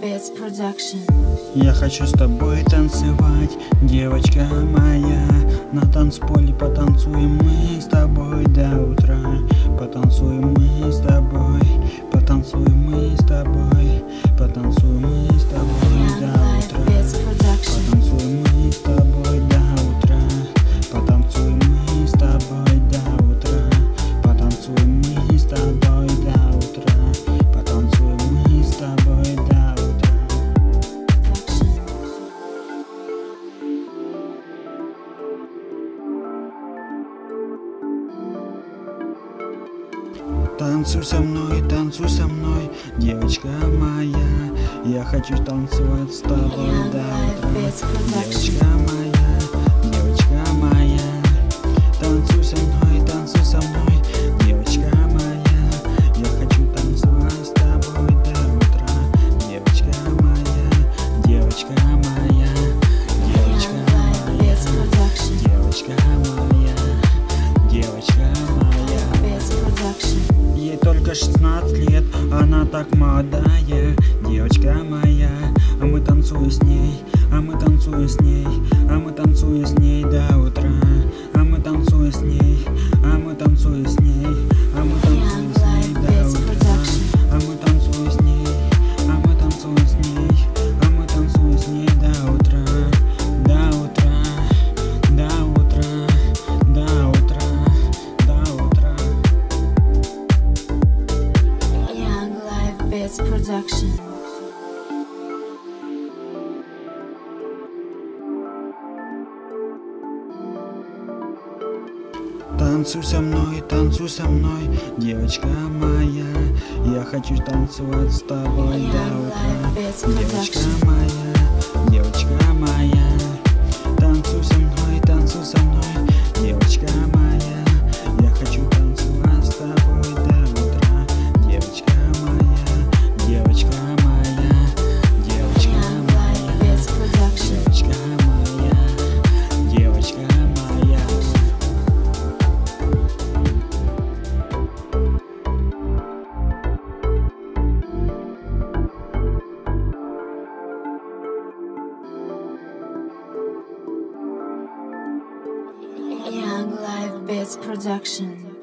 Beats Production. Я хочу с тобой танцевать, девочка моя. На танцполе потанцуем мы с тобой до утра. Потанцуем мы с тобой, потанцуем мы с тобой, потанцуем мы с тобой до утра. Потанцуем мы с тобой до утра. Потанцуем мы с тобой до утра. Потанцуем мы с тобой до утра. Потанцуем мы с тобой до утра. Танцуй со мной, девочка моя. Я хочу танцевать с тобой до утра. Девочка моя, танцуй со мной, девочка моя. Я хочу танцевать с тобой до утра. Девочка моя, девочка моя, девочка моя, девочка моя, девочка моя. Ей только 16 лет, она так молодая, девочка моя. А мы танцуем с ней, а мы танцуем с ней, а мы танцуем с ней до утра. А мы танцуем с ней, а мы танцуем с ней, а мы танцуем с ней до утра. А мы танцуем с ней, а мы танцуем с ней, а мы танцуем с ней до утра. До утра, до утра, до утра, до утра. Young Life Beats Production. Танцуй со мной, девочка моя. Я хочу танцевать с тобой до утра. Девочка моя, девочка моя. Танцуй со мной, девочка моя. Я хочу танцевать с тобой до утра. Девочка моя, девочка моя, девочка моя, девочка моя, девочка моя. Young Life Beats Production.